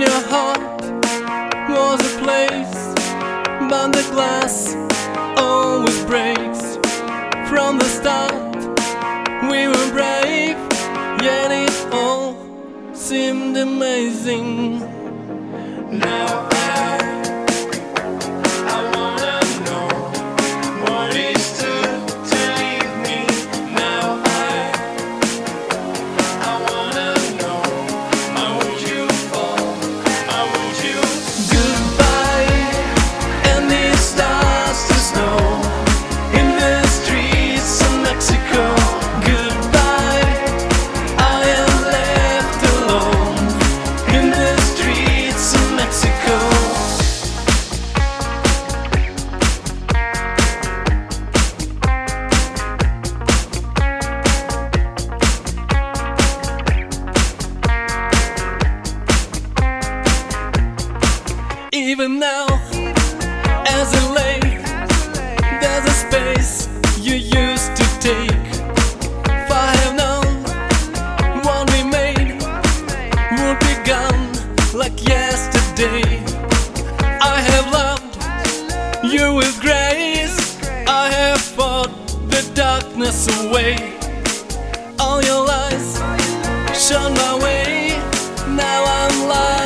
your heart was a place, but the glass always breaks. From the start we were brave, yet it all seemed amazing. Now I wanna know what it's to leave me. Now I wanna know, how would you fall? How would you? Goodbye, and it starts to snow in the streets of Mexico. Goodbye, I am left alone in the streets of Mexico. Even now, as it lay, there's a space you used to take. If I have known what we made would be gone like yesterday. I have loved you with grace, I have fought the darkness away. All your lies shone my way, now I'm lying.